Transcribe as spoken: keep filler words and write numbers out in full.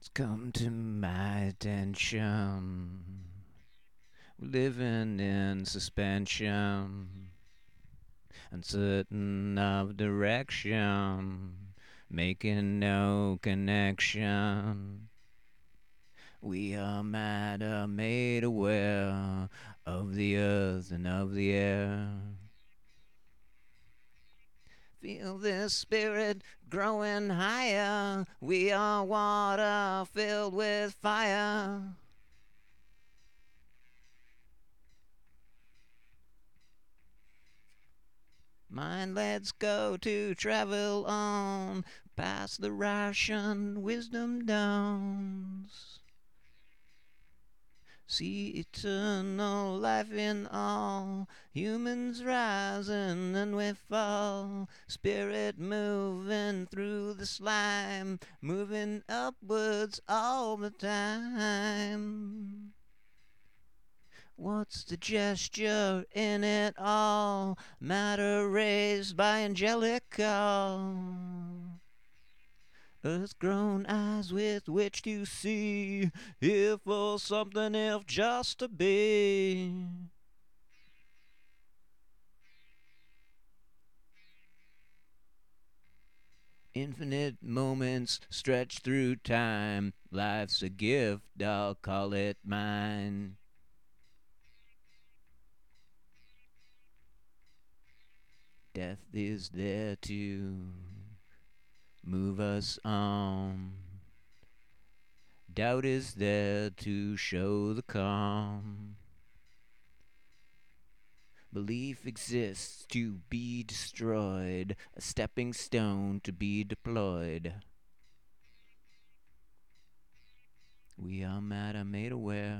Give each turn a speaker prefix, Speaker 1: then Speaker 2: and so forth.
Speaker 1: It's come to my attention. We're living in suspension, uncertain of direction, making no connection. We are matter made aware of the earth and of the air. Feel this spirit growing higher. We are water filled with fire. Mind, let's go to travel on past the Russian wisdom downs. See eternal life in all. Humans rising and we fall. Spirit moving through the slime. Moving upwards all the time. What's the gesture in it all? Matter raised by angelical. Earth-grown eyes with which to see. Here for something, if just to be. Infinite moments stretch through time. Life's a gift, I'll call it mine. Death is there to move us on. Doubt is there to show the calm. Belief exists to be destroyed, a stepping stone to be deployed. We are matter made aware